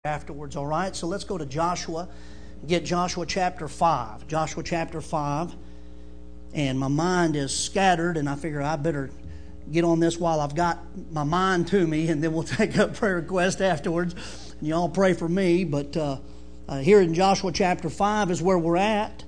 afterwards, all right? So let's go to Joshua, get Joshua chapter 5. Joshua chapter 5. And my mind is scattered, and I figure I better get on this while I've got my mind to me, and then we'll take up prayer request afterwards. And you all pray for me, but here in Joshua chapter 5 is where we're at.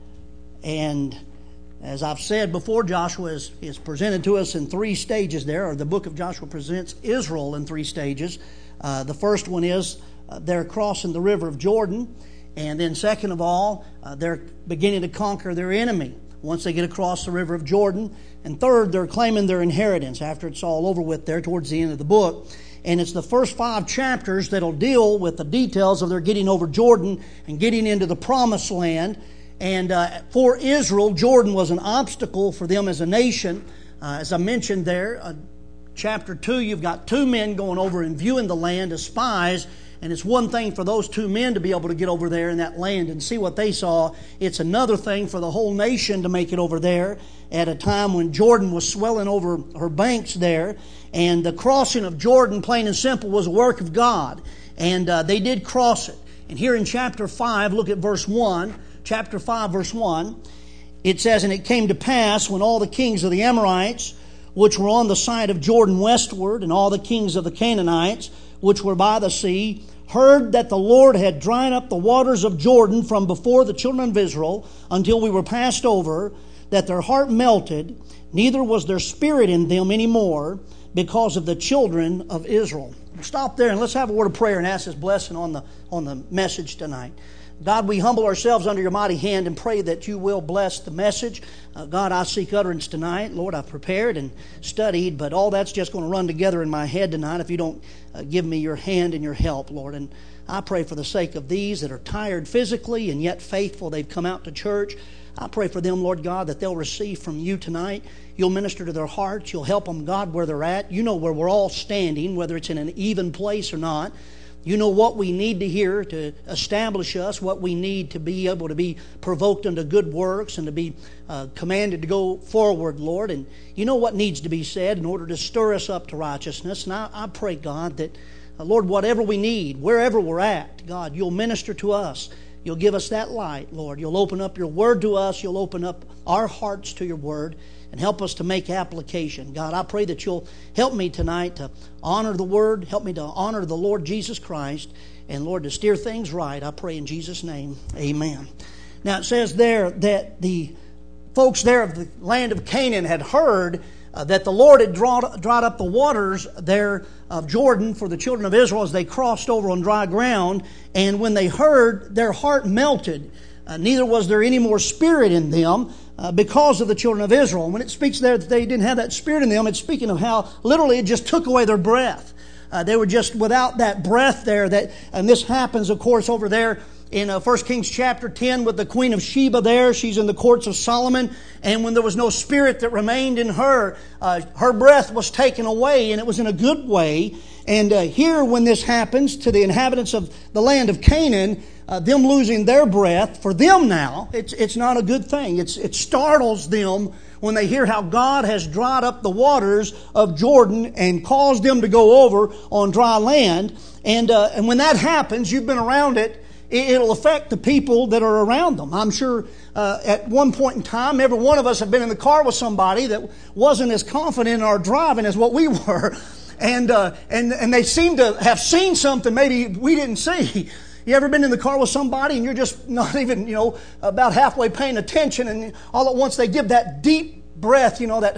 And as I've said before, Joshua is presented to us in three stages there, or the book of Joshua presents Israel in three stages. The first one is they're crossing the river of Jordan, and then second of all, they're beginning to conquer their enemy once they get across the river of Jordan, and third, they're claiming their inheritance after it's all over with there towards the end of the book. And it's the first 5 chapters that'll deal with the details of their getting over Jordan and getting into the promised land. And for Israel, Jordan was an obstacle for them as a nation. As I mentioned there, chapter 2, you've got 2 men going over and viewing the land as spies. And it's one thing for those 2 men to be able to get over there in that land and see what they saw. It's another thing for the whole nation to make it over there at a time when Jordan was swelling over her banks there. And the crossing of Jordan, plain and simple, was a work of God. And they did cross it. And here in chapter 5, look at verse 1. Chapter 5, verse 1, it says, "And it came to pass when all the kings of the Amorites, which were on the side of Jordan westward, and all the kings of the Canaanites, which were by the sea, heard that the Lord had dried up the waters of Jordan from before the children of Israel until we were passed over, that their heart melted, neither was there spirit in them any more, because of the children of Israel." We'll stop there and let's have a word of prayer and ask His blessing on the message tonight. God, we humble ourselves under Your mighty hand and pray that You will bless the message. God, I seek utterance tonight. Lord, I've prepared and studied, but all that's just going to run together in my head tonight if You don't give me Your hand and Your help, Lord. And I pray for the sake of these that are tired physically and yet faithful. They've come out to church. I pray for them, Lord God, that they'll receive from You tonight. You'll minister to their hearts. You'll help them, God, where they're at. You know where we're all standing, whether it's in an even place or not. You know what we need to hear to establish us, what we need to be able to be provoked unto good works and to be commanded to go forward, Lord. And You know what needs to be said in order to stir us up to righteousness. And I pray, God, that, Lord, whatever we need, wherever we're at, God, You'll minister to us. You'll give us that light, Lord. You'll open up Your Word to us. You'll open up our hearts to Your Word and help us to make application. God, I pray that You'll help me tonight to honor the Word, help me to honor the Lord Jesus Christ, and Lord, to steer things right. I pray in Jesus' name, amen. Now it says there that the folks there of the land of Canaan had heard that the Lord had dried up the waters there of Jordan for the children of Israel as they crossed over on dry ground. And when they heard, their heart melted. Neither was there any more spirit in them because of the children of Israel. And when it speaks there that they didn't have that spirit in them, it's speaking of how literally it just took away their breath. They were just without that breath there. And this happens, of course, over there in 1 Kings chapter 10 with the Queen of Sheba there. She's in the courts of Solomon. And when there was no spirit that remained in her, her breath was taken away, and it was in a good way. And here when this happens to the inhabitants of the land of Canaan, them losing their breath, for them now, it's not a good thing. It startles them when they hear how God has dried up the waters of Jordan and caused them to go over on dry land. And when that happens, you've been around it, it'll affect the people that are around them. I'm sure at one point in time, every one of us have been in the car with somebody that wasn't as confident in our driving as what we were. And they seem to have seen something maybe we didn't see. You ever been in the car with somebody and you're just not even, about halfway paying attention, and all at once they give that deep breath,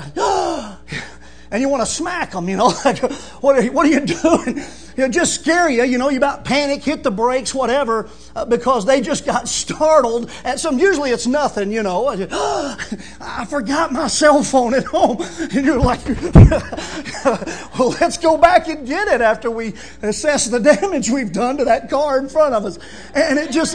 that, and you want to smack them, like, what are you doing? It'll just scare you, you about panic, hit the brakes, whatever, because they just got startled at some, usually it's nothing, I forgot my cell phone at home. And you're like, well, let's go back and get it after we assess the damage we've done to that car in front of us. And it just,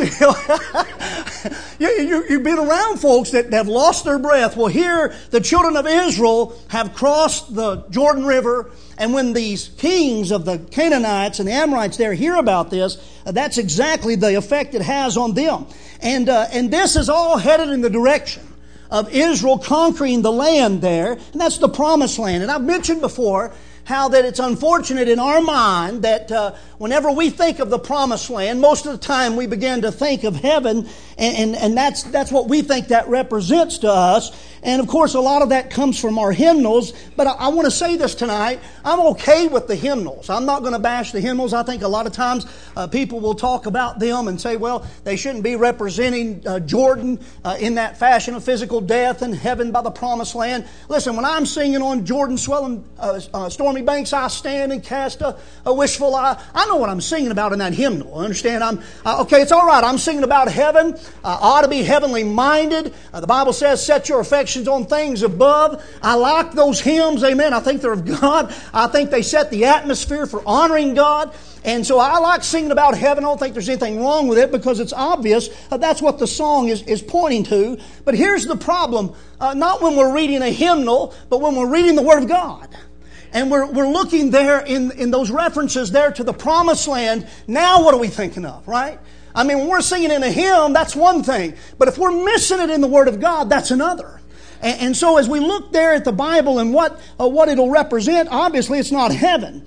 you've been around folks that have lost their breath. Well, here, the children of Israel have crossed the Jordan River. And when these kings of the Canaanites and the Amorites there hear about this, that's exactly the effect it has on them. And this is all headed in the direction of Israel conquering the land there. And that's the promised land. And I've mentioned before how that it's unfortunate in our mind that whenever we think of the promised land, most of the time we begin to think of heaven, and that's what we think that represents to us. And of course, a lot of that comes from our hymnals. But I want to say this tonight. I'm okay with the hymnals. I'm not going to bash the hymnals. I think a lot of times people will talk about them and say, well, they shouldn't be representing Jordan in that fashion of physical death and heaven by the promised land. Listen, when I'm singing on Jordan's swelling stormy banks, I stand and cast a wishful eye. I know what I'm singing about in that hymnal. Understand? Okay, it's all right. I'm singing about heaven. Ought to be heavenly minded. The Bible says, set your affections on things above. I like those hymns. Amen. I think they're of God. I think they set the atmosphere for honoring God. And so I like singing about heaven. I don't think there's anything wrong with it because it's obvious that's what the song is pointing to. But here's the problem. Not when we're reading a hymnal, but when we're reading the Word of God. And we're looking there in those references there to the promised land. Now what are we thinking of, right? I mean, when we're singing in a hymn, that's one thing. But if we're missing it in the Word of God, that's another. And so as we look there at the Bible and what it'll represent, obviously it's not heaven.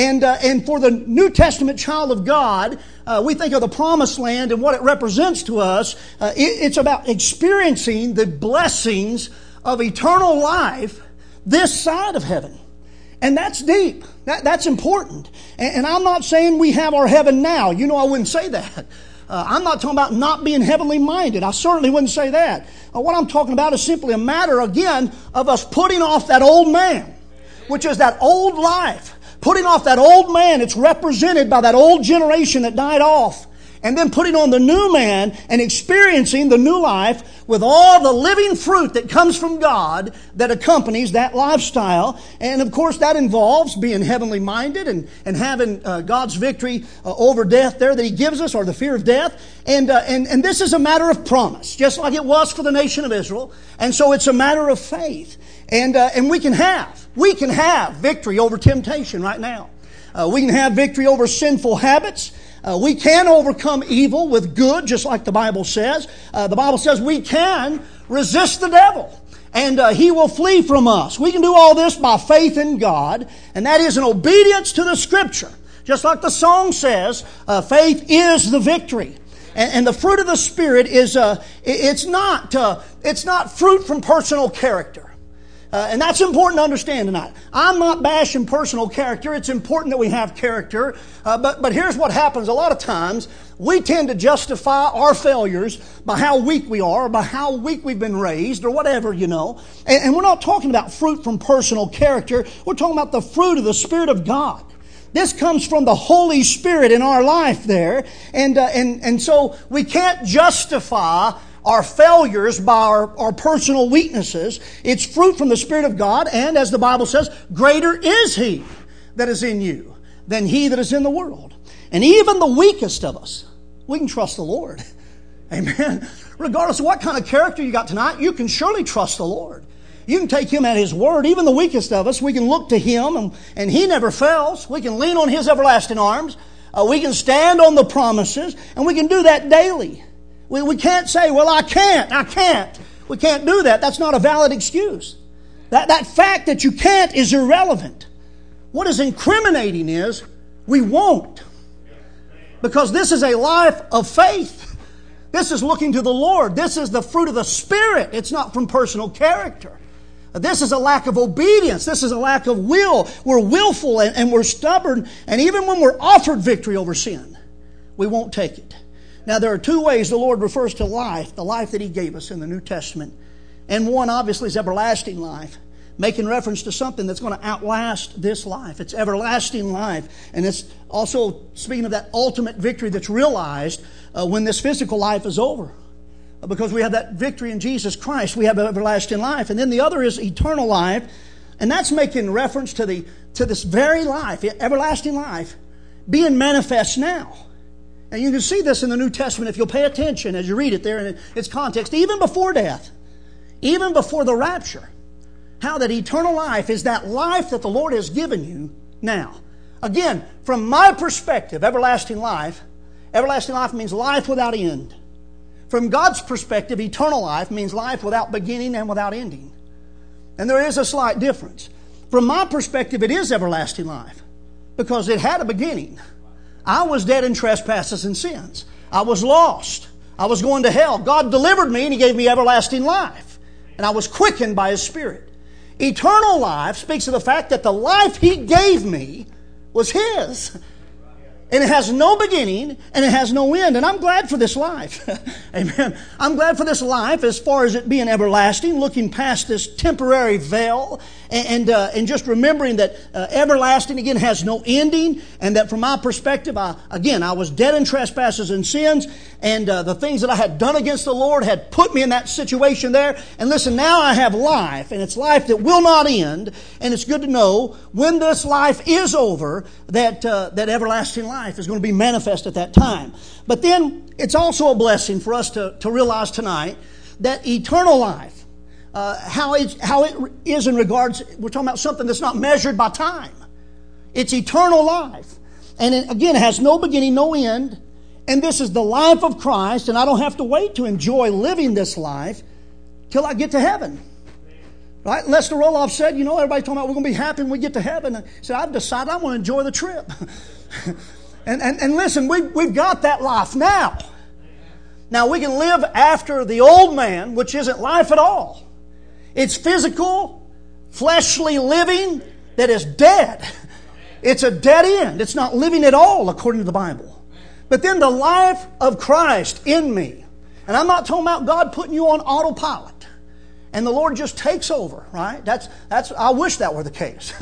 And for the New Testament child of God, we think of the promised land and what it represents to us. It's about experiencing the blessings of eternal life this side of heaven. And that's deep. That's important. And I'm not saying we have our heaven now. You know, I wouldn't say that. I'm not talking about not being heavenly minded. I certainly wouldn't say that. What I'm talking about is simply a matter, again, of us putting off that old man, which is that old life. Putting off that old man, it's represented by that old generation that died off. And then putting on the new man and experiencing the new life with all the living fruit that comes from God that accompanies that lifestyle. And of course that involves being heavenly minded and having God's victory over death there that He gives us, or the fear of death. And this is a matter of promise, just like it was for the nation of Israel. And so it's a matter of faith. And we can have victory over temptation right now. We can have victory over sinful habits. We can overcome evil with good, just like the Bible says. The Bible says we can resist the devil, and he will flee from us. We can do all this by faith in God, and that is in obedience to the Scripture. Just like the song says, faith is the victory. And the fruit of the Spirit is it's not fruit from personal character. And that's important to understand tonight. I'm not bashing personal character. It's important that we have character. But here's what happens. A lot of times, we tend to justify our failures by how weak we are, or by how weak we've been raised, or whatever, you know. And we're not talking about fruit from personal character. We're talking about the fruit of the Spirit of God. This comes from the Holy Spirit in our life there. And so we can't justify our failures by our personal weaknesses. It's fruit from the Spirit of God, and as the Bible says, greater is He that is in you than he that is in the world. And even the weakest of us, we can trust the Lord. Amen. Regardless of what kind of character you got tonight, you can surely trust the Lord. You can take Him at His word. Even the weakest of us, we can look to Him, and He never fails. We can lean on His everlasting arms. We can stand on the promises, and we can do that daily. We can't say, well, I can't. We can't do that. That's not a valid excuse. That fact that you can't is irrelevant. What is incriminating is we won't. Because this is a life of faith. This is looking to the Lord. This is the fruit of the Spirit. It's not from personal character. This is a lack of obedience. This is a lack of will. We're willful and we're stubborn. And even when we're offered victory over sin, we won't take it. Now, there are two ways the Lord refers to life, the life that He gave us in the New Testament. And one, obviously, is everlasting life, making reference to something that's going to outlast this life. It's everlasting life. And it's also speaking of that ultimate victory that's realized when this physical life is over. Because we have that victory in Jesus Christ, we have everlasting life. And then the other is eternal life. And that's making reference to this very life, everlasting life, being manifest now. And you can see this in the New Testament if you'll pay attention as you read it there in its context, even before death, even before the rapture, how that eternal life is that life that the Lord has given you now. Again, from my perspective, everlasting life means life without end. From God's perspective, eternal life means life without beginning and without ending. And there is a slight difference. From my perspective, it is everlasting life because it had a beginning. I was dead in trespasses and sins. I was lost. I was going to hell. God delivered me and He gave me everlasting life. And I was quickened by His Spirit. Eternal life speaks of the fact that the life He gave me was His. And it has no beginning and it has no end. And I'm glad for this life. Amen. I'm glad for this life as far as it being everlasting, looking past this temporary veil and just remembering that everlasting, again, has no ending. And that from my perspective, I was dead in trespasses and sins. And the things that I had done against the Lord had put me in that situation there. And listen, now I have life. And it's life that will not end. And it's good to know when this life is over that everlasting life is going to be manifest at that time. But then it's also a blessing for us to realize tonight that eternal life, how it is in regards, we're talking about something that's not measured by time. It's eternal life. And it, again, it has no beginning, no end. And this is the life of Christ, and I don't have to wait to enjoy living this life till I get to heaven. Right? Lester Roloff said, everybody's talking about we're going to be happy when we get to heaven. He said, I've decided I want to enjoy the trip. And listen, we've got that life now. Now we can live after the old man, which isn't life at all. It's physical, fleshly living that is dead. It's a dead end. It's not living at all according to the Bible. But then the life of Christ in me. And I'm not talking about God putting you on autopilot and the Lord just takes over, right? I wish that were the case.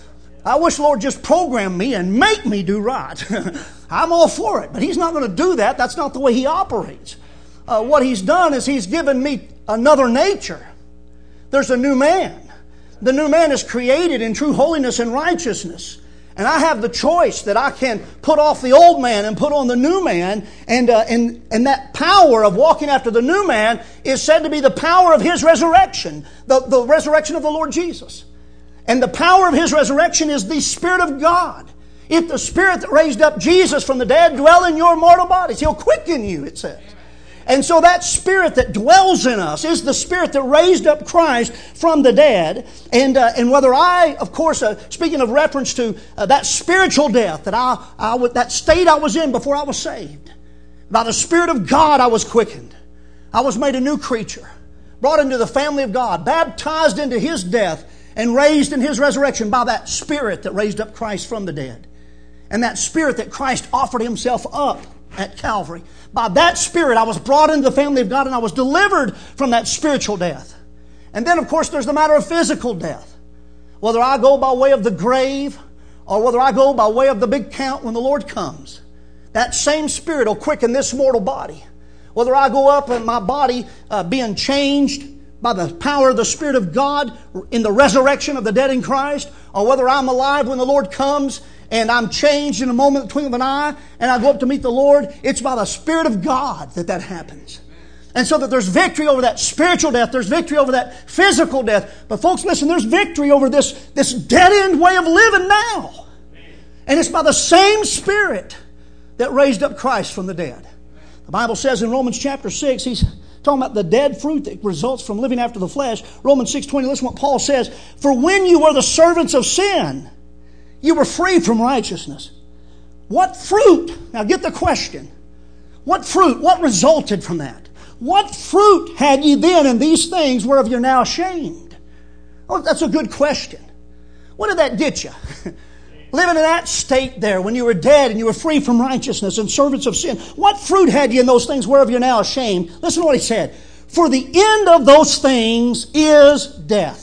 I wish the Lord just program me and make me do right. I'm all for it, but He's not going to do that. That's not the way He operates. What He's done is He's given me another nature. There's a new man. The new man is created in true holiness and righteousness. And I have the choice that I can put off the old man and put on the new man. And that power of walking after the new man is said to be the power of His resurrection, the resurrection of the Lord Jesus. And the power of His resurrection is the Spirit of God. If the Spirit that raised up Jesus from the dead dwell in your mortal bodies, He'll quicken you, it says. And so that Spirit that dwells in us is the Spirit that raised up Christ from the dead. And whether I, of course, speaking of reference to that spiritual death, that state I was in before I was saved, by the Spirit of God I was quickened. I was made a new creature, brought into the family of God, baptized into His death, and raised in His resurrection by that Spirit that raised up Christ from the dead. And that Spirit that Christ offered Himself up at Calvary. By that Spirit I was brought into the family of God and I was delivered from that spiritual death. And then of course there's the matter of physical death. Whether I go by way of the grave or whether I go by way of the big count when the Lord comes, that same Spirit will quicken this mortal body. Whether I go up and my body being changed by the power of the Spirit of God in the resurrection of the dead in Christ, or whether I'm alive when the Lord comes and I'm changed in a moment of the twinkling of an eye and I go up to meet the Lord, it's by the Spirit of God that happens. And so that there's victory over that spiritual death, there's victory over that physical death. But folks, listen, there's victory over this dead-end way of living now. And it's by the same Spirit that raised up Christ from the dead. The Bible says in Romans chapter 6, He's talking about the dead fruit that results from living after the flesh. Romans 6:20, listen what Paul says. For when you were the servants of sin, you were free from righteousness. What fruit? Now get the question. What fruit? What resulted from that? What fruit had ye then in these things whereof you're now ashamed? Oh, that's a good question. What did that get you? Living in that state there when you were dead and you were free from righteousness and servants of sin. What fruit had you in those things whereof you're now ashamed? Listen to what he said. For the end of those things is death.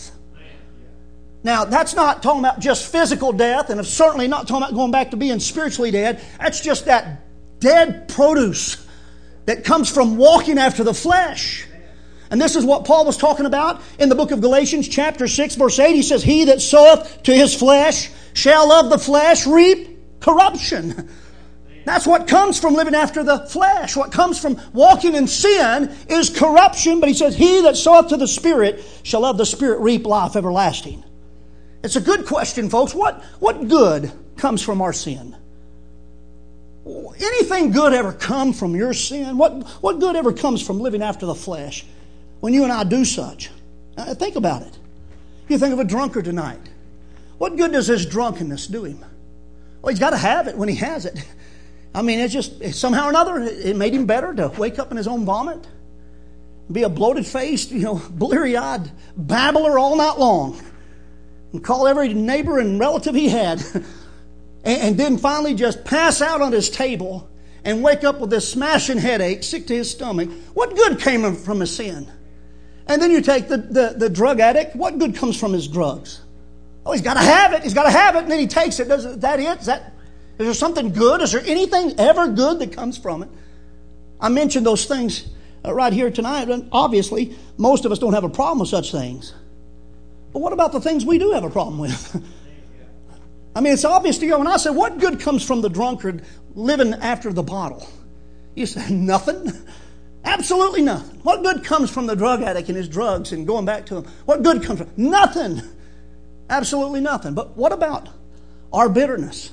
Now, that's not talking about just physical death, and it's certainly not talking about going back to being spiritually dead. That's just that dead produce that comes from walking after the flesh. And this is what Paul was talking about in the book of Galatians chapter 6 verse 8. He says, He that soweth to his flesh shall of the flesh reap corruption. That's what comes from living after the flesh. What comes from walking in sin is corruption. But he says, He that soweth to the Spirit shall of the Spirit reap life everlasting. It's a good question, folks. What good comes from our sin? Anything good ever come from your sin? What good ever comes from living after the flesh when you and I do such? Think about it. You think of a drunkard tonight. What good does his drunkenness do him? Well, he's got to have it when he has it. I mean, it's just, somehow or another, it made him better to wake up in his own vomit, be a bloated-faced, bleary-eyed babbler all night long, and call every neighbor and relative he had, and then finally just pass out on his table and wake up with this smashing headache, sick to his stomach. What good came from his sin? And then you take the drug addict. What good comes from his drugs? Oh, he's got to have it. He's got to have it, and then he takes it. Is that it? Is there something good? Is there anything ever good that comes from it? I mentioned those things right here tonight, and obviously most of us don't have a problem with such things. But what about the things we do have a problem with? I mean, it's obvious to you. When I say, what good comes from the drunkard living after the bottle? You say, nothing. Absolutely nothing. What good comes from the drug addict and his drugs and going back to them? What good comes from nothing? Absolutely nothing. But what about our bitterness?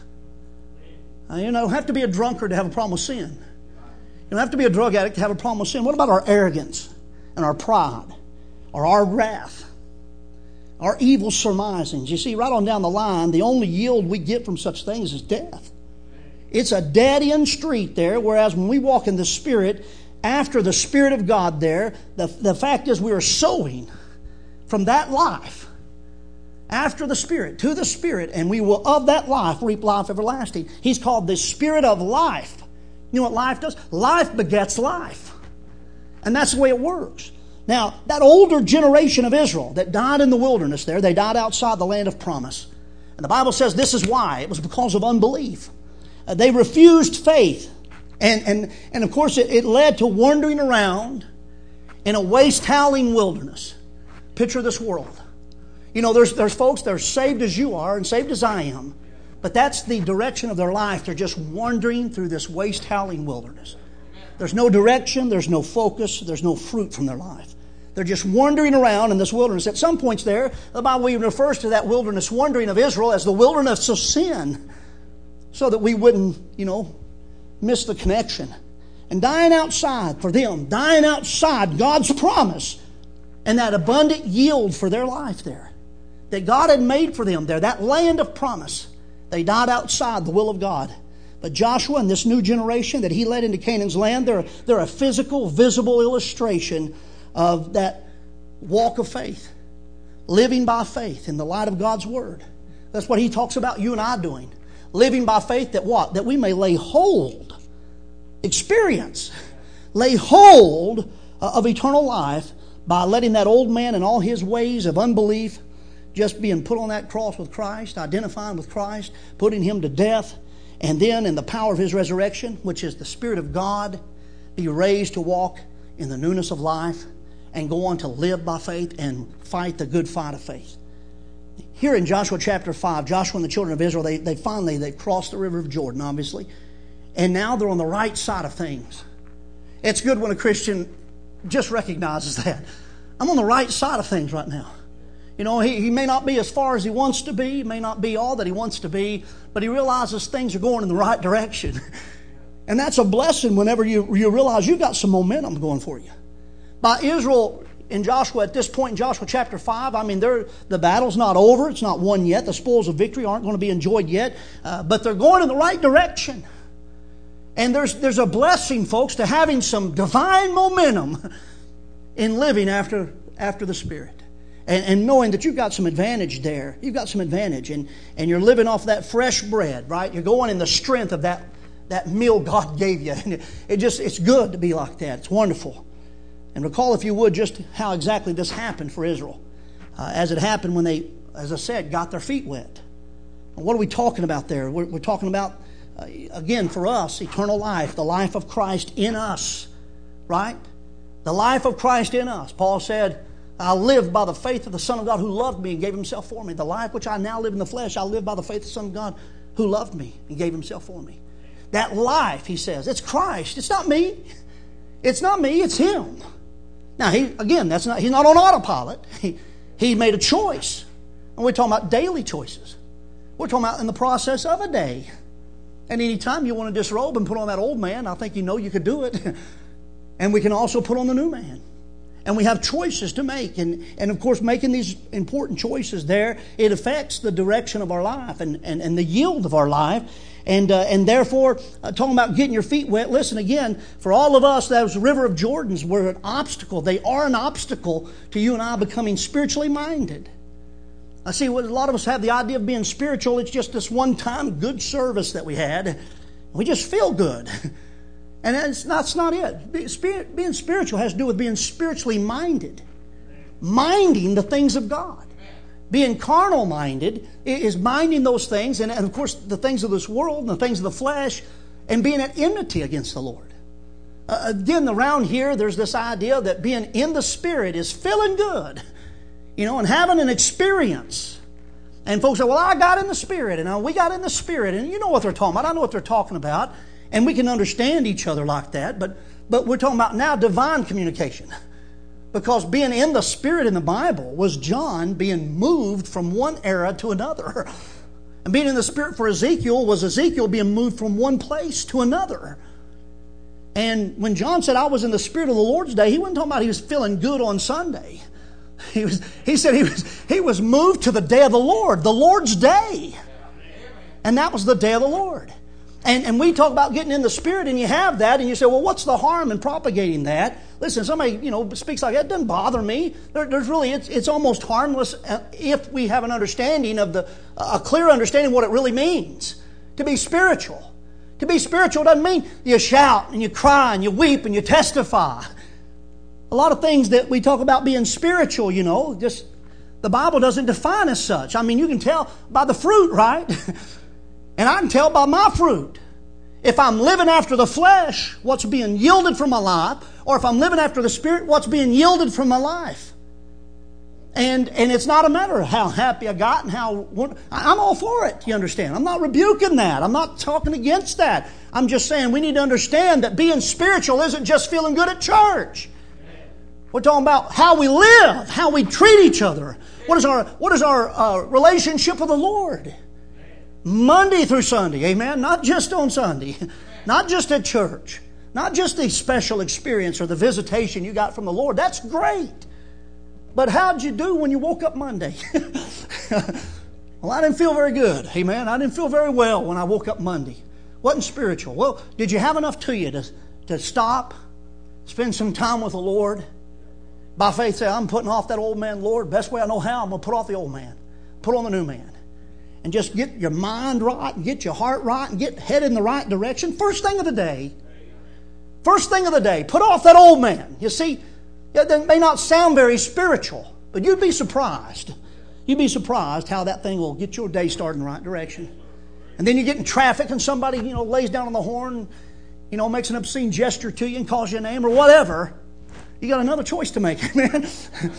You don't have to be a drunkard to have a problem with sin. You don't have to be a drug addict to have a problem with sin. What about our arrogance and our pride or our wrath? Our evil surmisings. You see, right on down the line, the only yield we get from such things is death. It's a dead-end street there, whereas when we walk in the Spirit, after the Spirit of God there, the fact is we are sowing from that life, after the Spirit, to the Spirit, and we will of that life reap life everlasting. He's called the Spirit of life. You know what life does? Life begets life. And that's the way it works. Now, that older generation of Israel that died in the wilderness there, they died outside the land of promise. And the Bible says this is why. It was because of unbelief. They refused faith. And of course, it led to wandering around in a waste-howling wilderness. Picture this world. There's folks that are saved as you are and saved as I am. But that's the direction of their life. They're just wandering through this waste-howling wilderness. There's no direction, there's no focus, there's no fruit from their life. They're just wandering around in this wilderness. At some points there, the Bible even refers to that wilderness wandering of Israel as the wilderness of sin, so that we wouldn't, miss the connection. And dying outside for them, dying outside God's promise and that abundant yield for their life there that God had made for them there, that land of promise. They died outside the will of God. But Joshua and this new generation that he led into Canaan's land, they're a physical, visible illustration of that walk of faith, living by faith in the light of God's Word. That's what he talks about you and I doing. Living by faith that what? That we may lay hold, lay hold of eternal life by letting that old man and all his ways of unbelief just being put on that cross with Christ, identifying with Christ, putting him to death, and then in the power of his resurrection, which is the Spirit of God, be raised to walk in the newness of life and go on to live by faith and fight the good fight of faith. Here in Joshua chapter 5, Joshua and the children of Israel, they crossed the river of Jordan, obviously, and now they're on the right side of things. It's good when a Christian just recognizes that. I'm on the right side of things right now. He may not be as far as he wants to be, may not be all that he wants to be, but he realizes things are going in the right direction. And that's a blessing whenever you realize you've got some momentum going for you. By Israel in Joshua, at this point in Joshua chapter 5, the battle's not over. It's not won yet. The spoils of victory aren't going to be enjoyed yet. But they're going in the right direction. And there's a blessing, folks, to having some divine momentum in living after the Spirit. And knowing that you've got some advantage there. You've got some advantage. And you're living off that fresh bread, right? You're going in the strength of that meal God gave you. And it's good to be like that. It's wonderful. And recall, if you would, just how exactly this happened for Israel. As it happened when they, as I said, got their feet wet. And what are we talking about there? We're talking about, again, for us, eternal life, the life of Christ in us, right? The life of Christ in us. Paul said, I live by the faith of the Son of God who loved me and gave himself for me. The life which I now live in the flesh, I live by the faith of the Son of God who loved me and gave himself for me. That life, he says, it's Christ. It's not me. It's not me. It's him. Now, he's not on autopilot. He made a choice. And we're talking about daily choices. We're talking about in the process of a day. And any time you want to disrobe and put on that old man, I think you could do it. And we can also put on the new man. And we have choices to make. And of course, making these important choices there, it affects the direction of our life and the yield of our life. And therefore, talking about getting your feet wet, listen again, for all of us, those river of Jordans were an obstacle. They are an obstacle to you and I becoming spiritually minded. I see what a lot of us have the idea of being spiritual. It's just this one-time good service that we had. We just feel good. And that's not it. Being spiritual has to do with being spiritually minded. Minding the things of God. Being carnal-minded is minding those things, and of course the things of this world and the things of the flesh, and being at enmity against the Lord. Again, around here, there's this idea that being in the Spirit is feeling good, and having an experience. And folks say, well, I got in the Spirit, and we got in the Spirit, and you know what they're talking about. I know what they're talking about. And we can understand each other like that, but we're talking about now divine communication. Because being in the Spirit in the Bible was John being moved from one era to another. And being in the Spirit for Ezekiel was Ezekiel being moved from one place to another. And when John said, I was in the Spirit of the Lord's day, he wasn't talking about he was feeling good on Sunday. He said he was moved to the day of the Lord's day. And that was the day of the Lord. And we talk about getting in the Spirit, and you have that, and you say, well, what's the harm in propagating that? Listen, somebody, speaks like that, it doesn't bother me. There's really, it's almost harmless if we have an understanding of a clear understanding of what it really means to be spiritual. To be spiritual doesn't mean you shout and you cry and you weep and you testify. A lot of things that we talk about being spiritual, just the Bible doesn't define as such. I mean, you can tell by the fruit, right? And I can tell by my fruit. If I'm living after the flesh, what's being yielded from my life, or if I'm living after the Spirit, what's being yielded from my life. And it's not a matter of how happy I got and I'm all for it, you understand. I'm not rebuking that. I'm not talking against that. I'm just saying we need to understand that being spiritual isn't just feeling good at church. We're talking about how we live, how we treat each other. What is our relationship with the Lord? Monday through Sunday, amen? Not just on Sunday, not just at church, not just the special experience or the visitation you got from the Lord. That's great. But how'd you do when you woke up Monday? Well, I didn't feel very good, amen? I didn't feel very well when I woke up Monday. Wasn't spiritual. Well, did you have enough to you to stop, spend some time with the Lord? By faith, say, I'm putting off that old man, Lord. Best way I know how, I'm going to put off the old man. Put on the new man. And just get your mind right and get your heart right and get headed in the right direction. First thing of the day. First thing of the day. Put off that old man. You see, that may not sound very spiritual, but you'd be surprised. You'd be surprised how that thing will get your day started in the right direction. And then you get in traffic and somebody, lays down on the horn, makes an obscene gesture to you and calls you a name or whatever. You got another choice to make, man.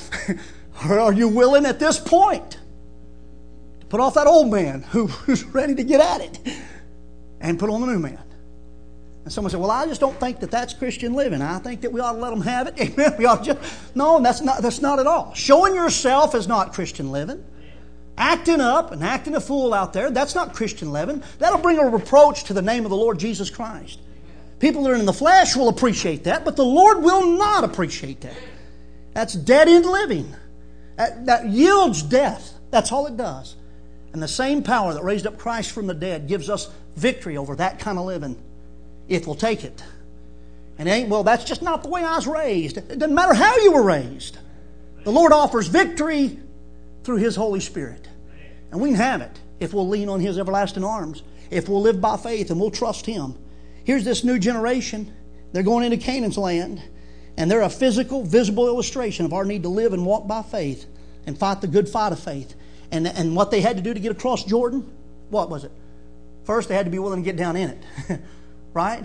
Or are you willing at this point put off that old man who's ready to get at it and put on the new man? And someone said, well, I just don't think that that's Christian living. I think that we ought to let them have it. Amen. We ought to no, that's not at all. Showing yourself is not Christian living. Acting up and acting a fool out there, that's not Christian living. That'll bring a reproach to the name of the Lord Jesus Christ. People that are in the flesh will appreciate that, but the Lord will not appreciate that. That's dead-end living. That yields death. That's all it does. And the same power that raised up Christ from the dead gives us victory over that kind of living, if we'll take it. And that's just not the way I was raised. It doesn't matter how you were raised. The Lord offers victory through His Holy Spirit. And we can have it if we'll lean on His everlasting arms, if we'll live by faith and we'll trust Him. Here's this new generation. They're going into Canaan's land, and they're a physical, visible illustration of our need to live and walk by faith and fight the good fight of faith. And what they had to do to get across Jordan, what was it? First, they had to be willing to get down in it. Right?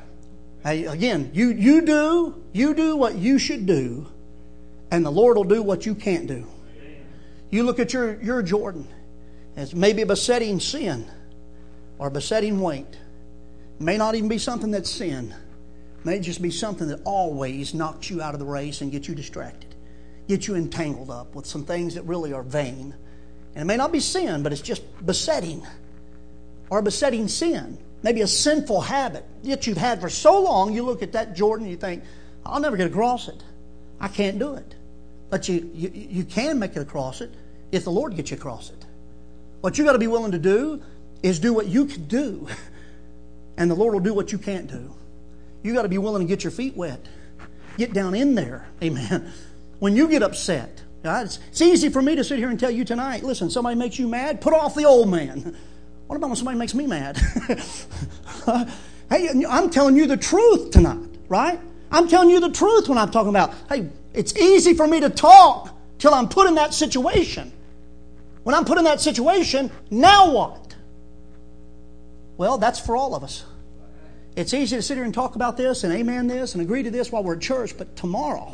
Again, you do what you should do, and the Lord will do what you can't do. You look at your Jordan as maybe a besetting sin or a besetting weight. It may not even be something that's sin. It may just be something that always knocks you out of the race and gets you distracted, gets you entangled up with some things that really are vain. And it may not be sin, but it's just besetting or a besetting sin. Maybe a sinful habit that you've had for so long, you look at that Jordan and you think, I'll never get across it. I can't do it. But you can make it across it if the Lord gets you across it. What you got to be willing to do is do what you can do. And the Lord will do what you can't do. You got to be willing to get your feet wet. Get down in there. Amen. When you get upset, it's easy for me to sit here and tell you tonight, listen, somebody makes you mad, put off the old man. What about when somebody makes me mad? Hey, I'm telling you the truth tonight, right? I'm telling you the truth when I'm talking about, hey, it's easy for me to talk till I'm put in that situation. When I'm put in that situation, now what? Well, that's for all of us. It's easy to sit here and talk about this and amen this and agree to this while we're at church, but tomorrow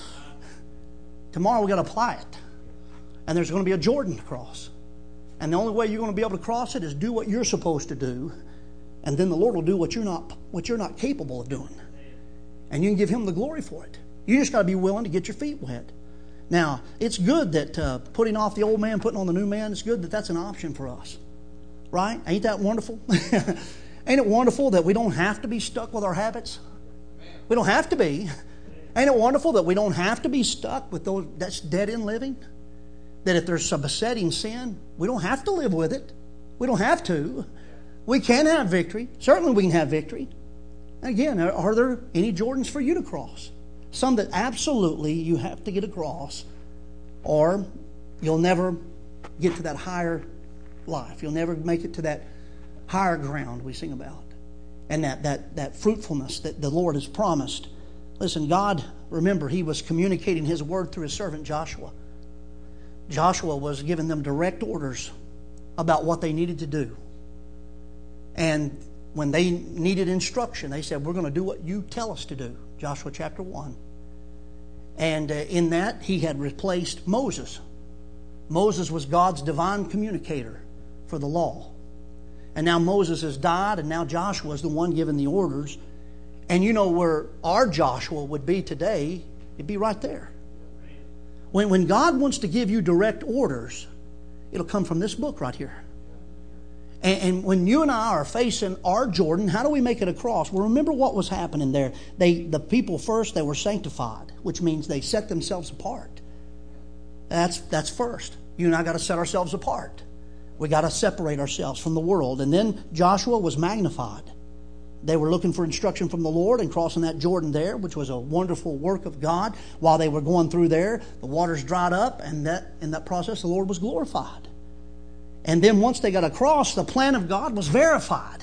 we've got to apply it. And there's going to be a Jordan to cross. And the only way you're going to be able to cross it is do what you're supposed to do, and then the Lord will do what you're not capable of doing. And you can give Him the glory for it. You just got to be willing to get your feet wet. Now, it's good that putting off the old man, putting on the new man, it's good that that's an option for us. Right? Ain't that wonderful? Ain't it wonderful that we don't have to be stuck with our habits? We don't have to be. Ain't it wonderful that we don't have to be stuck with those that's dead-end living? That if there's some besetting sin, we don't have to live with it. We don't have to. We can have victory. Certainly we can have victory. Again, are there any Jordans for you to cross? Some that absolutely you have to get across, or you'll never get to that higher life. You'll never make it to that higher ground we sing about. And that fruitfulness that the Lord has promised. Listen, God, remember, He was communicating His word through His servant Joshua. Joshua was giving them direct orders about what they needed to do. And when they needed instruction, they said, we're going to do what you tell us to do. Joshua chapter 1. And in that, he had replaced Moses. Moses was God's divine communicator for the law. And now Moses has died, and now Joshua is the one giving the orders. And you know where our Joshua would be today? It'd be right there. When God wants to give you direct orders, it'll come from this book right here. And when you and I are facing our Jordan, how do we make it across? Well, remember what was happening there. The people first, they were sanctified, which means they set themselves apart. That's first. You and I got to set ourselves apart. We got to separate ourselves from the world. And then Joshua was magnified. They were looking for instruction from the Lord and crossing that Jordan there, which was a wonderful work of God. While they were going through there, the waters dried up, and in that process, the Lord was glorified. And then once they got across, the plan of God was verified.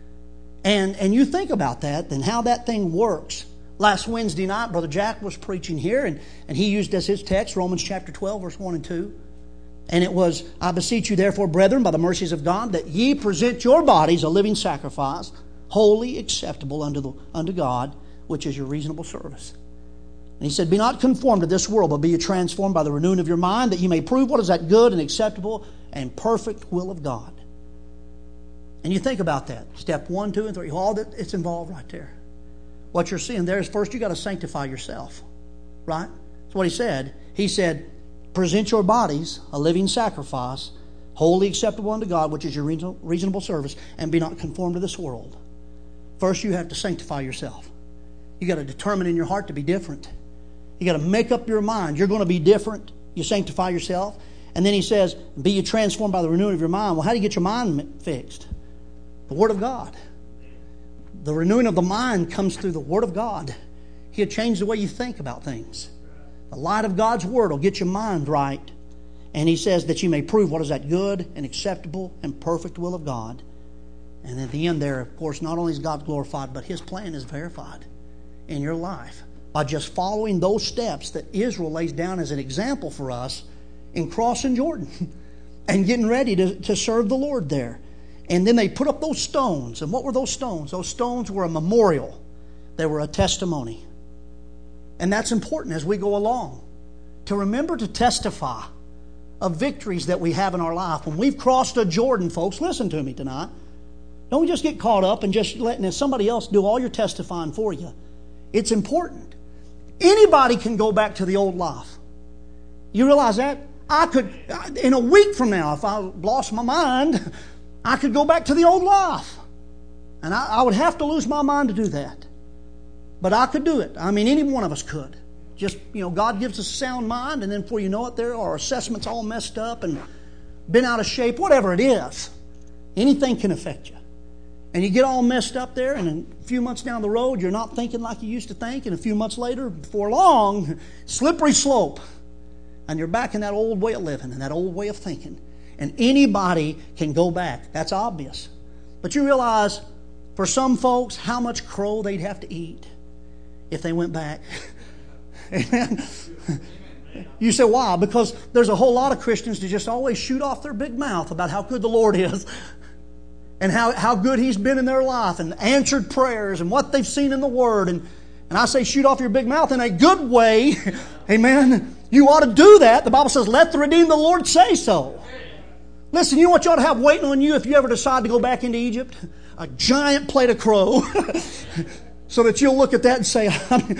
And you think about that and how that thing works. Last Wednesday night, Brother Jack was preaching here, and he used as his text Romans chapter 12, verse 1 and 2. And it was, I beseech you therefore, brethren, by the mercies of God, that ye present your bodies a living sacrifice, holy, acceptable unto God, which is your reasonable service. And he said, be not conformed to this world, but be ye transformed by the renewing of your mind, that ye may prove what is that good and acceptable and perfect will of God. And you think about that. Step 1, 2, and 3. All that it's involved right there. What you're seeing there is first you got to sanctify yourself. Right? That's what he said. He said, present your bodies a living sacrifice, wholly acceptable unto God, which is your reasonable service, and be not conformed to this world. First you have to sanctify yourself. You got to determine in your heart to be different. You got to make up your mind. You're going to be different. You sanctify yourself. And then he says, be ye transformed by the renewing of your mind. Well, how do you get your mind fixed? The Word of God. The renewing of the mind comes through the Word of God. He'll change the way you think about things. The light of God's Word will get your mind right. And he says that you may prove what is that good and acceptable and perfect will of God. And at the end there, of course, not only is God glorified, but His plan is verified in your life by just following those steps that Israel lays down as an example for us in crossing Jordan and getting ready to serve the Lord there. And then they put up those stones. And what were those stones? Those stones were a memorial. They were a testimony. And that's important as we go along, to remember to testify of victories that we have in our life. When we've crossed a Jordan, folks, listen to me tonight. Don't just get caught up and just letting somebody else do all your testifying for you. It's important. Anybody can go back to the old life. You realize that? I could, in a week from now, if I lost my mind, I could go back to the old life. And I would have to lose my mind to do that. But I could do it. I mean, any one of us could. Just, God gives us a sound mind, and then before you know it, there our assessment's all messed up and been out of shape, whatever it is. Anything can affect you. And you get all messed up there, and a few months down the road, you're not thinking like you used to think, and a few months later, before long, slippery slope. And you're back in that old way of living and that old way of thinking. And anybody can go back. That's obvious. But you realize, for some folks, how much crow they'd have to eat if they went back. Amen. You say, why? Because there's a whole lot of Christians that just always shoot off their big mouth about how good the Lord is and how good He's been in their life and answered prayers and what they've seen in the Word. And I say shoot off your big mouth in a good way. Amen. You ought to do that. The Bible says, let the redeemed of the Lord say so. Listen, you know what you ought to have waiting on you if you ever decide to go back into Egypt? A giant plate of crow. So that you'll look at that and say,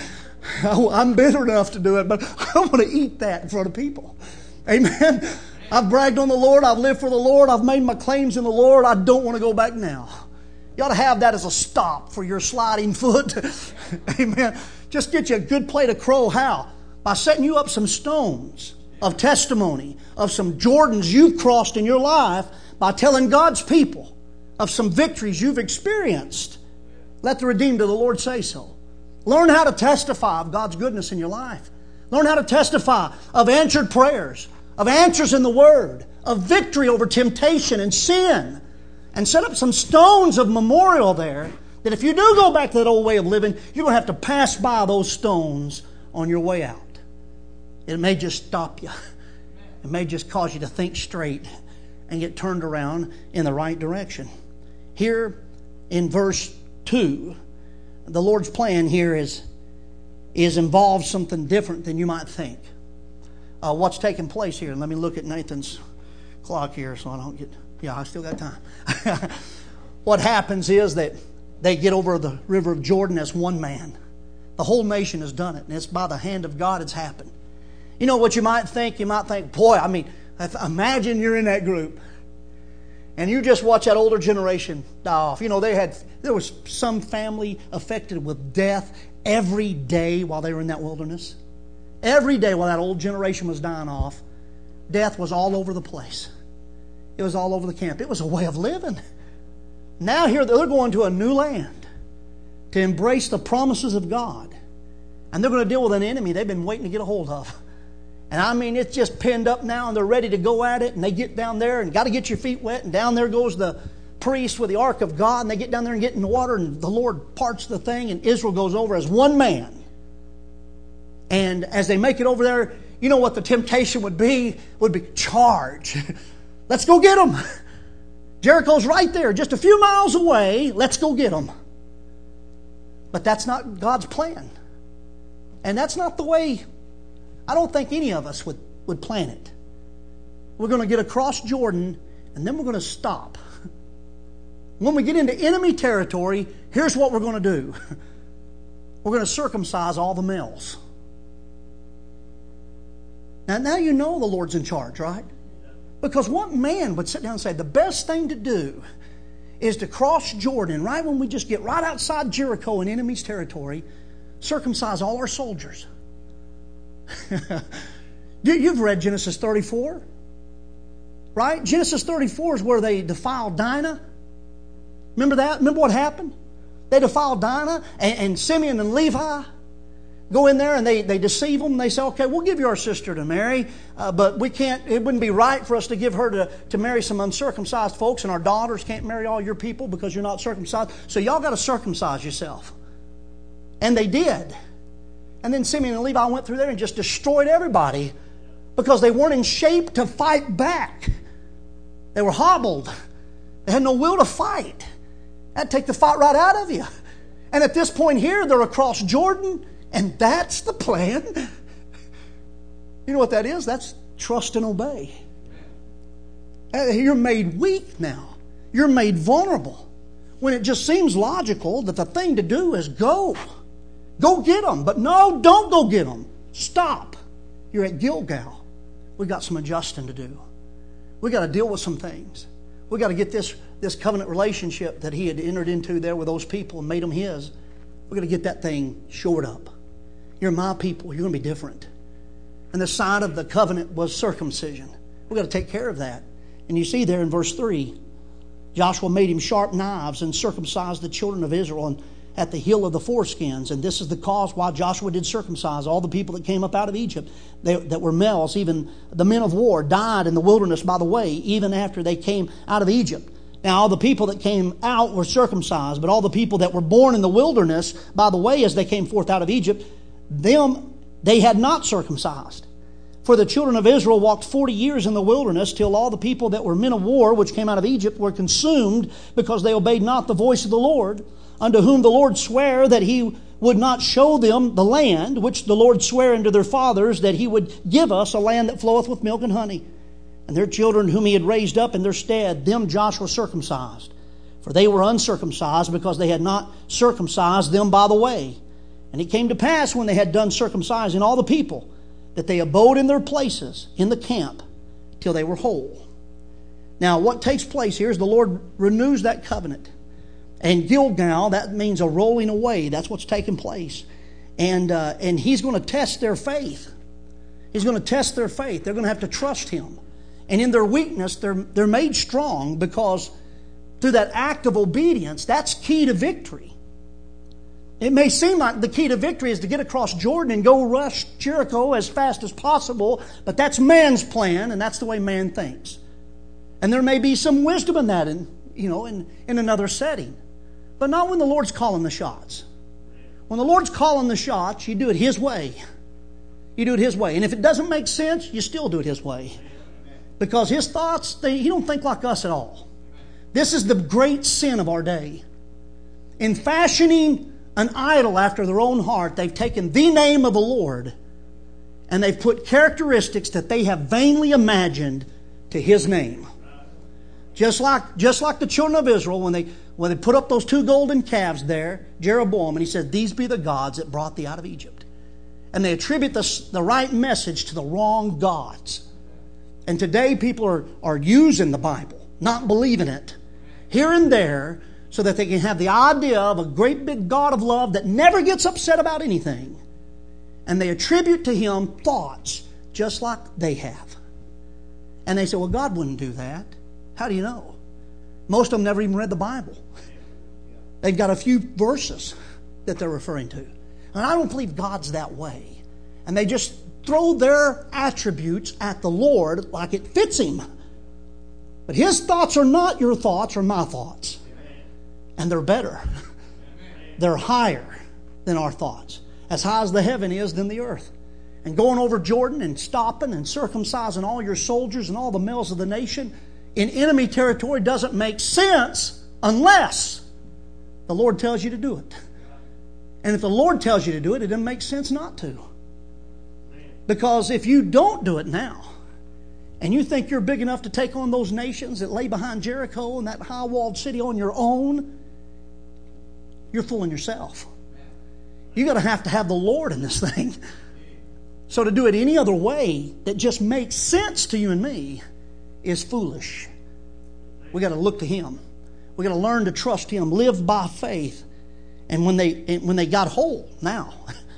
I'm bitter enough to do it, but I want to eat that in front of people. Amen. I've bragged on the Lord. I've lived for the Lord. I've made my claims in the Lord. I don't want to go back now. You ought to have that as a stop for your sliding foot. Amen. Just get you a good plate of crow. How? By setting you up some stones of testimony, of some Jordans you've crossed in your life, by telling God's people of some victories you've experienced. Let the redeemed of the Lord say so. Learn how to testify of God's goodness in your life. Learn how to testify of answered prayers, of answers in the Word, of victory over temptation and sin. And set up some stones of memorial there that if you do go back to that old way of living, you're going to have to pass by those stones on your way out. It may just stop you. It may just cause you to think straight and get turned around in the right direction. Here in verse 2, the Lord's plan here is involved something different than you might think. What's taking place here? Let me look at Nathan's clock here so I don't get... Yeah, I still got time. What happens is that they get over the river of Jordan as one man. The whole nation has done it, and it's by the hand of God it's happened. You know what you might think? You might think, boy, imagine you're in that group. And you just watch that older generation die off. There was some family affected with death every day while they were in that wilderness. Every day while that old generation was dying off, death was all over the place. It was all over the camp. It was a way of living. Now here they're going to a new land to embrace the promises of God. And they're going to deal with an enemy they've been waiting to get a hold of. And it's just pinned up now and they're ready to go at it. And they get down there and got to get your feet wet. And down there goes the priest with the ark of God. And they get down there and get in the water. And the Lord parts the thing. And Israel goes over as one man. And as they make it over there, you know what the temptation would be? Would be charge. Let's go get them. Jericho's right there, just a few miles away. Let's go get them. But that's not God's plan. And that's not the way, I don't think any of us would plan it. We're going to get across Jordan, and then we're going to stop. When we get into enemy territory, here's what we're going to do. We're going to circumcise all the males. Now you know the Lord's in charge, right? Because what man would sit down and say, the best thing to do is to cross Jordan, right when we just get right outside Jericho in enemy's territory, circumcise all our soldiers. You've read Genesis 34, right? Genesis 34 is where they defiled Dinah. Remember that? Remember what happened? They defiled Dinah, and Simeon and Levi go in there and they deceive them. And they say, okay, we'll give you our sister to marry, but we can't. It wouldn't be right for us to give her to marry some uncircumcised folks, and our daughters can't marry all your people because you're not circumcised. So y'all got to circumcise yourself. And they did. And then Simeon and Levi went through there and just destroyed everybody because they weren't in shape to fight back. They were hobbled. They had no will to fight. That'd take the fight right out of you. And at this point here, they're across Jordan. And that's the plan. You know what that is? That's trust and obey. You're made weak now. You're made vulnerable. When it just seems logical that the thing to do is go. Go get them. But no, don't go get them. Stop. You're at Gilgal. We've got some adjusting to do. We've got to deal with some things. We've got to get this covenant relationship that he had entered into there with those people and made them his. We've got to get that thing shored up. You're my people. You're going to be different. And the sign of the covenant was circumcision. We've got to take care of that. And you see there in verse 3, Joshua made him sharp knives and circumcised the children of Israel at the heel of the foreskins. And this is the cause why Joshua did circumcise all the people that came up out of Egypt that were males. Even the men of war died in the wilderness by the way, even after they came out of Egypt. Now, all the people that came out were circumcised, but all the people that were born in the wilderness by the way as they came forth out of Egypt, them they had not circumcised. For the children of Israel walked 40 years in the wilderness till all the people that were men of war which came out of Egypt were consumed because they obeyed not the voice of the Lord, unto whom the Lord sware that he would not show them the land which the Lord sware unto their fathers that he would give us, a land that floweth with milk and honey. And their children whom he had raised up in their stead, them Joshua circumcised. For they were uncircumcised because they had not circumcised them by the way. And it came to pass when they had done circumcising all the people, that they abode in their places in the camp till they were whole. Now what takes place here is the Lord renews that covenant. And Gilgal, that means a rolling away. That's what's taking place. And he's going to test their faith. He's going to test their faith. They're going to have to trust him. And in their weakness, they're made strong because through that act of obedience, that's key to victory. It may seem like the key to victory is to get across Jordan and go rush Jericho as fast as possible, but that's man's plan, and that's the way man thinks. And there may be some wisdom in that in another setting. But not when the Lord's calling the shots. When the Lord's calling the shots, you do it His way. You do it His way. And if it doesn't make sense, you still do it His way. Because His thoughts, He don't think like us at all. This is the great sin of our day. In fashioning an idol after their own heart, they've taken the name of the Lord and they've put characteristics that they have vainly imagined to His name. Just like the children of Israel when they put up those 2 golden calves there, Jeroboam, and he said, "These be the gods that brought thee out of Egypt." And they attribute the right message to the wrong gods. And today people are using the Bible, not believing it, here and there, so that they can have the idea of a great big God of love that never gets upset about anything. And they attribute to Him thoughts just like they have. And they say, well, God wouldn't do that. How do you know? Most of them never even read the Bible. They've got a few verses that they're referring to. And I don't believe God's that way. And they just throw their attributes at the Lord like it fits Him. But His thoughts are not your thoughts or my thoughts. And they're better. They're higher than our thoughts. As high as the heaven is than the earth. And going over Jordan and stopping and circumcising all your soldiers and all the males of the nation in enemy territory doesn't make sense unless the Lord tells you to do it. And if the Lord tells you to do it, it doesn't make sense not to. Because if you don't do it now, and you think you're big enough to take on those nations that lay behind Jericho and that high-walled city on your own, you're fooling yourself. You're going to have the Lord in this thing. So to do it any other way that just makes sense to you and me is foolish. We've got to look to Him. We've got to learn to trust Him, live by faith. And when they got whole, now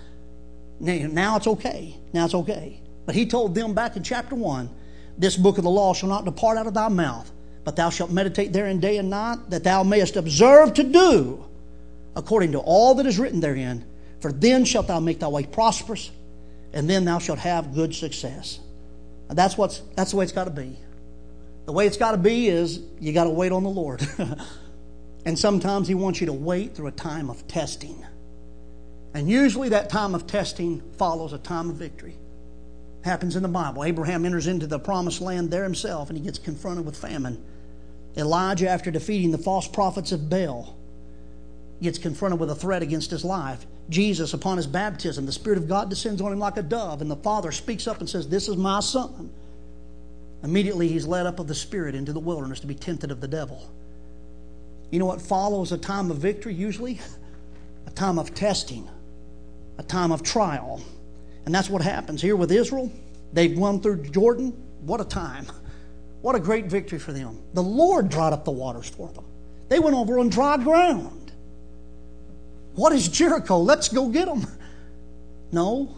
it's okay. Now it's okay. But He told them back in chapter 1, "This book of the law shall not depart out of thy mouth, but thou shalt meditate therein day and night, that thou mayest observe to do according to all that is written therein. For then shalt thou make thy way prosperous, and then thou shalt have good success." And that's the way it's got to be. The way it's got to be is you got to wait on the Lord. And sometimes He wants you to wait through a time of testing. And usually that time of testing follows a time of victory. Happens in the Bible. Abraham enters into the promised land there himself, and he gets confronted with famine. Elijah, after defeating the false prophets of Baal, gets confronted with a threat against his life. Jesus, upon His baptism, the Spirit of God descends on Him like a dove, and the Father speaks up and says, "This is my Son." Immediately He's led up of the Spirit into the wilderness to be tempted of the devil. You know what follows a time of victory usually? A time of testing. A time of trial. And that's what happens here with Israel. They've won through Jordan. What a time. What a great victory for them. The Lord dried up the waters for them. They went over on dry ground. What is Jericho? Let's go get them. No.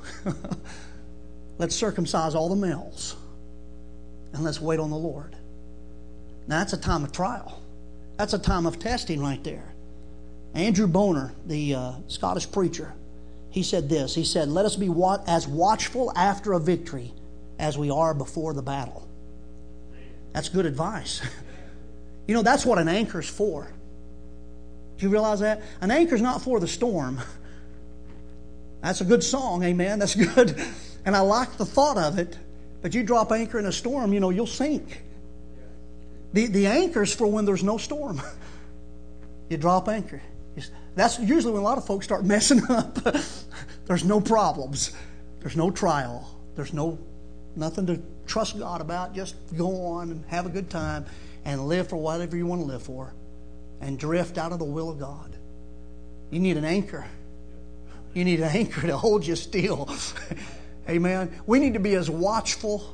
Let's circumcise all the males. And let's wait on the Lord. Now that's a time of trial. That's a time of testing right there. Andrew Bonar, the Scottish preacher, he said this. He said, let us be as watchful after a victory as we are before the battle. That's good advice. You know, that's what an anchor's for. Do you realize that? An anchor's not for the storm. That's a good song, amen. That's good. And I like the thought of it. But you drop anchor in a storm, you know, you'll sink. The anchor's for when there's no storm. You drop anchor. That's usually when a lot of folks start messing up. There's no problems. There's no trial. There's nothing to trust God about. Just go on and have a good time and live for whatever you want to live for and drift out of the will of God. You need an anchor. You need an anchor to hold you still. Amen. We need to be as watchful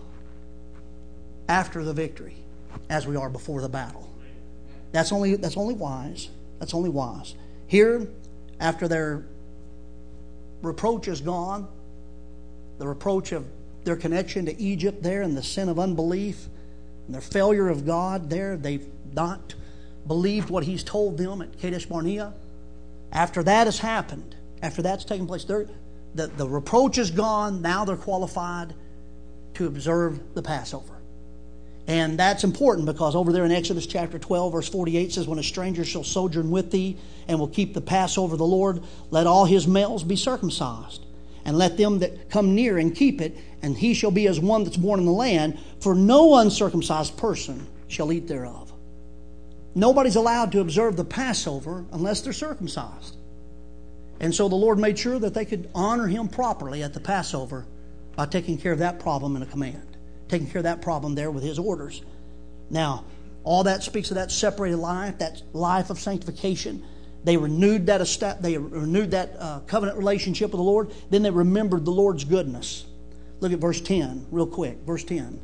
after the victory as we are before the battle. That's only wise. That's only wise. Here, after their reproach is gone, the reproach of their connection to Egypt there and the sin of unbelief and their failure of God there, they've not believed what He's told them at Kadesh Barnea. After that has happened, after that's taken place, the reproach is gone. Now they're qualified to observe the Passover. And that's important because over there in Exodus chapter 12, verse 48 says, when a stranger shall sojourn with thee and will keep the Passover of the Lord, let all his males be circumcised. And let them that come near and keep it, and he shall be as one that's born in the land, for no uncircumcised person shall eat thereof. Nobody's allowed to observe the Passover unless they're circumcised. And so the Lord made sure that they could honor Him properly at the Passover by taking care of that problem in a command. Taking care of that problem there with His orders. Now, all that speaks of that separated life, that life of sanctification. They renewed that covenant relationship with the Lord. Then they remembered the Lord's goodness. Look at verse 10 real quick. Verse 10.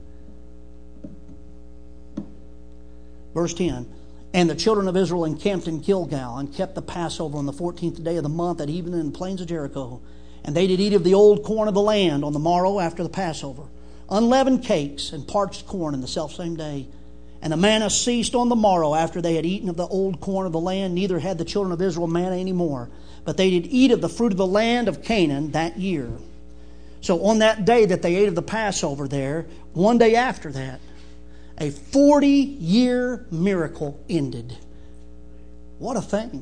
Verse 10. And the children of Israel encamped in Gilgal and kept the Passover on the 14th day of the month at even in the plains of Jericho. And they did eat of the old corn of the land on the morrow after the Passover, unleavened cakes and parched corn in the selfsame day. And the manna ceased on the morrow after they had eaten of the old corn of the land. Neither had the children of Israel manna any more, but they did eat of the fruit of the land of Canaan that year. So on that day that they ate of the Passover there, one day after that, a 40-year miracle ended. What a thing.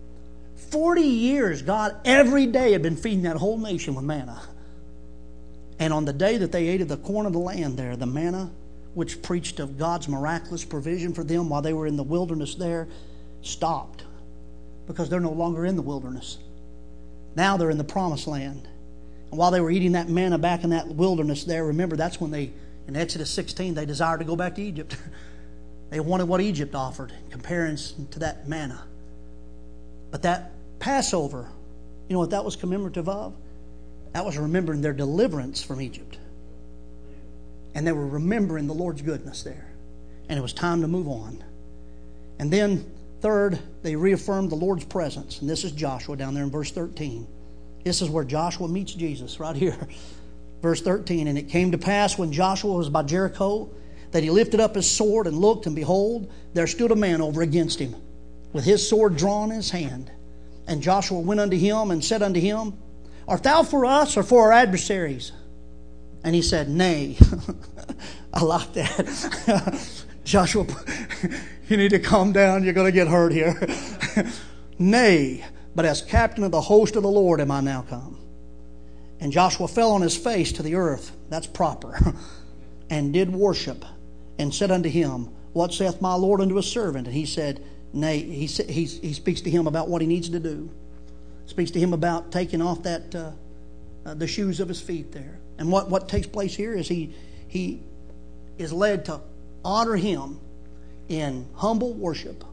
40 years, God every day had been feeding that whole nation with manna. And on the day that they ate of the corn of the land there, the manna, which preached of God's miraculous provision for them while they were in the wilderness there, stopped. Because they're no longer in the wilderness. Now they're in the promised land. And while they were eating that manna back in that wilderness there, remember that's when they, in Exodus 16, they desired to go back to Egypt. They wanted what Egypt offered in comparison to that manna. But that Passover, you know what that was commemorative of? That was remembering their deliverance from Egypt. And they were remembering the Lord's goodness there. And it was time to move on. And then, third, they reaffirmed the Lord's presence. And this is Joshua down there in verse 13. This is where Joshua meets Jesus, right here. Verse 13, and it came to pass when Joshua was by Jericho that he lifted up his sword and looked, and behold, there stood a man over against him with his sword drawn in his hand. And Joshua went unto him and said unto him, art thou for us or for our adversaries? And he said, nay. I like that. Joshua, you need to calm down. You're going to get hurt here. Nay, but as captain of the host of the Lord am I now come. And Joshua fell on his face to the earth. That's proper. And did worship. And said unto him, what saith my Lord unto his servant? And he said, nay. He speaks to him about what he needs to do. Speaks to him about taking off that the shoes of his feet there. And what takes place here is he is led to honor him in humble worship.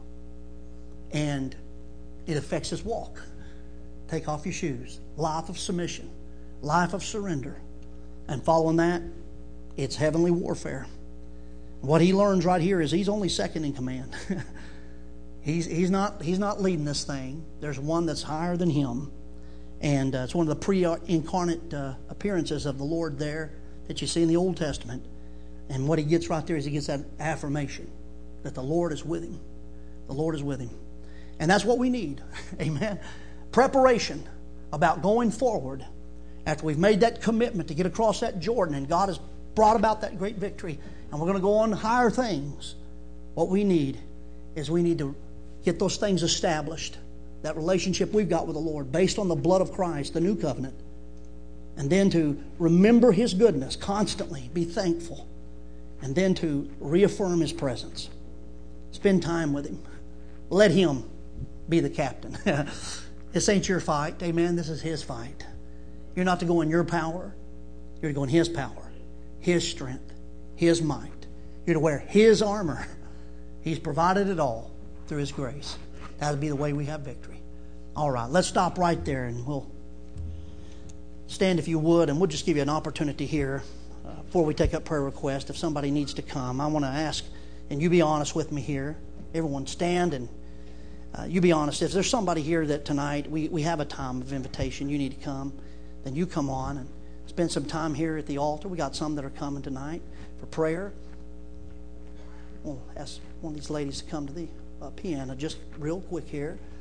And it affects his walk. Take off your shoes. Life of submission. Life of surrender. And following that, it's heavenly warfare. What he learns right here is he's only second in command. He's not leading this thing. There's one that's higher than him. And it's one of the pre-incarnate appearances of the Lord there that you see in the Old Testament. And what he gets right there is he gets that affirmation that the Lord is with him. The Lord is with him. And that's what we need. Amen. Preparation about going forward after we've made that commitment to get across that Jordan and God has brought about that great victory and we're going to go on to higher things. What we need is we need to get those things established. That relationship we've got with the Lord based on the blood of Christ, the new covenant. And then to remember His goodness constantly, be thankful. And then to reaffirm His presence. Spend time with Him. Let Him be the captain. This ain't your fight, amen? This is His fight. You're not to go in your power. You're to go in His power, His strength, His might. You're to wear His armor. He's provided it all through His grace. That would be the way we have victory. All right, let's stop right there and we'll stand if you would, and we'll just give you an opportunity here before we take up prayer requests. If somebody needs to come, I want to ask, and you be honest with me here. Everyone stand and you be honest. If there's somebody here that tonight we have a time of invitation, you need to come, then you come on and spend some time here at the altar. We got some that are coming tonight for prayer. We'll ask one of these ladies to come to the piano just real quick here.